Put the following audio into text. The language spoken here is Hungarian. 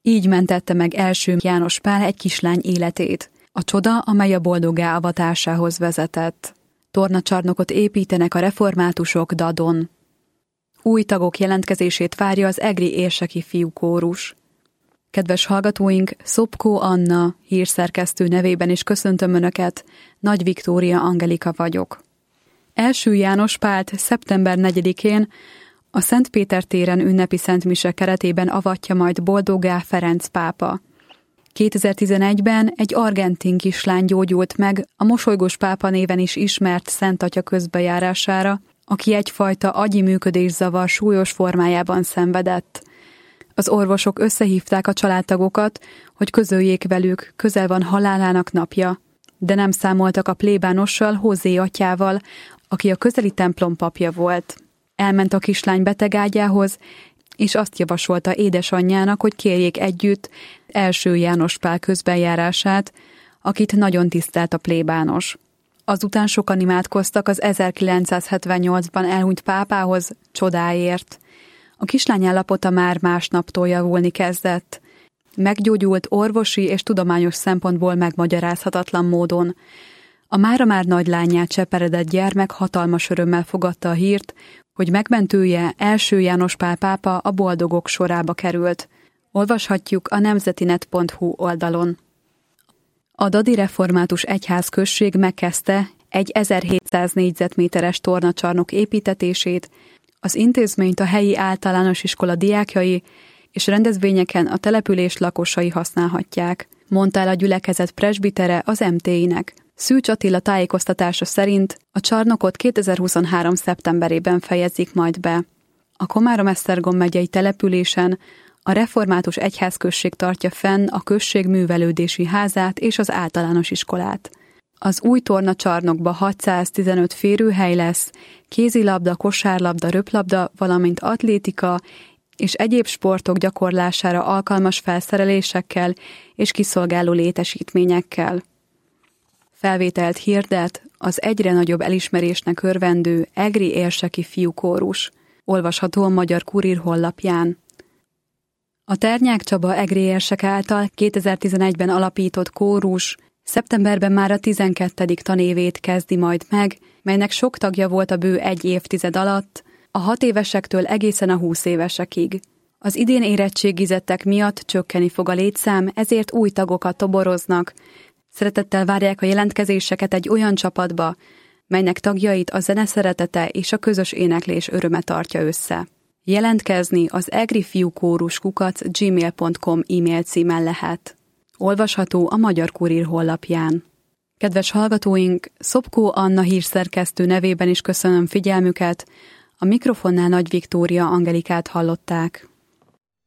Így mentette meg első János Pál egy kislány életét. A csoda, amely a boldoggá avatásához vezetett. Tornacsarnokot építenek a reformátusok Dadon. Új tagok jelentkezését várja az egri érseki fiúkórus. Kedves hallgatóink, Szopkó Anna hírszerkesztő nevében is köszöntöm Önöket, Nagy Viktória Angelika vagyok. Első János Pált szeptember 4-én a Szent Péter téren ünnepi szentmise keretében avatja majd boldoggá Ferenc pápa. 2011-ben egy argentin kislány gyógyult meg a mosolygós pápa néven is ismert Szent Atya közbejárására, aki egyfajta agyi működészavar súlyos formájában szenvedett. Az orvosok összehívták a családtagokat, hogy közöljék velük, közel van halálának napja, de nem számoltak a plébánossal, Hozé atyával, aki a közeli templom papja volt. Elment a kislány betegágyához, és azt javasolta édesanyjának, hogy kérjék együtt első János Pál közbenjárását, akit nagyon tisztelt a plébános. Azután sokan imádkoztak az 1978-ban elhunyt pápához csodáért. A kislány állapota már másnaptól javulni kezdett. Meggyógyult orvosi és tudományos szempontból megmagyarázhatatlan módon. A mára már nagylányát cseperedett gyermek hatalmas örömmel fogadta a hírt, hogy megmentője első János Pál pápa a boldogok sorába került. Olvashatjuk a nemzetinet.hu oldalon. A Dadi Református Egyházközség megkezdte egy 1700 négyzetméteres tornacsarnok építetését, az intézményt a helyi általános iskola diákjai és rendezvényeken a település lakosai használhatják, mondta el a gyülekezet presbitere az MT-nek. Szűcs Attila tájékoztatása szerint a csarnokot 2023. szeptemberében fejezik majd be. A Komárom-Esztergom megyei településen a Református Egyházközség tartja fenn a község művelődési házát és az általános iskolát. Az új tornacsarnokba 615 férőhely lesz, kézilabda, kosárlabda, röplabda, valamint atlétika és egyéb sportok gyakorlására alkalmas felszerelésekkel és kiszolgáló létesítményekkel. Felvételt hirdet az egyre nagyobb elismerésnek örvendő egri érseki fiúkórus, olvasható a Magyar Kurír honlapján. A Ternyák Csaba egri érsek által 2011-ben alapított kórus szeptemberben már a 12. tanévét kezdi majd meg, melynek sok tagja volt a bő egy évtized alatt, a 6 évesektől egészen a 20 évesekig. Az idén érettségizettek miatt csökkeni fog a létszám, ezért új tagokat toboroznak. Szeretettel várják a jelentkezéseket egy olyan csapatba, melynek tagjait a zene szeretete és a közös éneklés öröme tartja össze. Jelentkezni az egrifiúkórus@gmail.com e-mail címen lehet. Olvasható a Magyar Kurír honlapján. Kedves hallgatóink, Szopkó Anna hírszerkesztő nevében is köszönöm figyelmüket, a mikrofonnál Nagy Viktória Angelikát hallották.